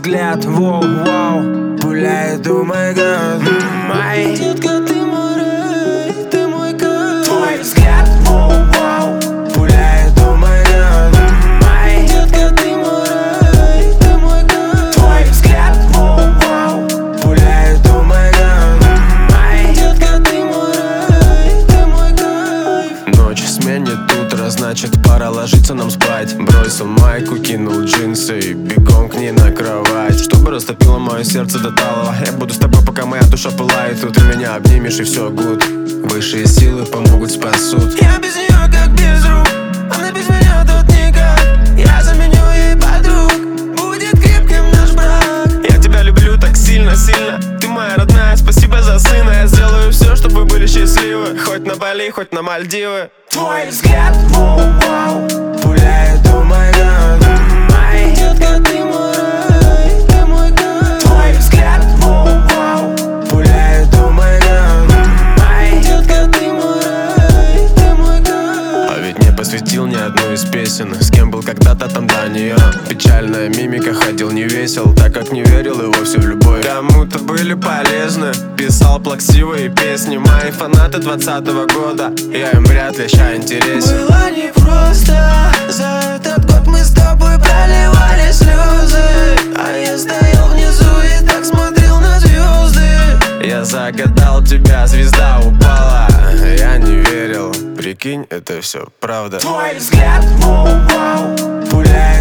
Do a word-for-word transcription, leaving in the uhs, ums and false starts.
взгляд, воу-вау, пуляет, о май гад. Май Детка, ты мой рай, ты мой кайф. Твой взгляд, воу-вау, пуляет, о май гад. Май Детка, ты мой рай, ты мой кайф. Твой взгляд, воу-вау, пуляет, о май гад. Май Детка, ты мой рай, ты мой кайф. Ночь сменит утро, значит пора ложиться нам спать. Бросил майку, кинул джинсы и бегом к ней на кровать, чтобы растопило мое сердце до талого. Я буду с тобой, пока моя душа пылает. Тут ты меня обнимешь и все гуд. Высшие силы помогут, спасут. Я без нее как без рук, она без меня тут никак. Я заменю ей подруг, будет крепким наш брак. Я тебя люблю так сильно-сильно, ты моя родная, спасибо за сына. Я сделаю все, чтобы вы были счастливы, хоть на Бали, хоть на Мальдивы. Твой взгляд, воу-вау, пуляет, о май гад. Май Детка, ты мой рай, ты мой кайф. Твой взгляд, воу-вау, пуляет, о май гад. Май Детка, ты мой рай, ты мой кайф. А ведь не посвятил ни одну из песен. С кем был когда-то там до нее. Печальная мимика, ходил не весел, так как не верил и вовсе в любовь. Кому-то были полезны, писал плаксивые песни. Мои фанаты двадцатого года, я им вряд ли ща интересен. Было непросто, за этот год мы с тобой проливали слезы. А я стоял внизу и так смотрел на звезды. Я загадал тебя, звезда упала. Я не верил, прикинь, это все правда. Твой взгляд, воу-вау, пуляет,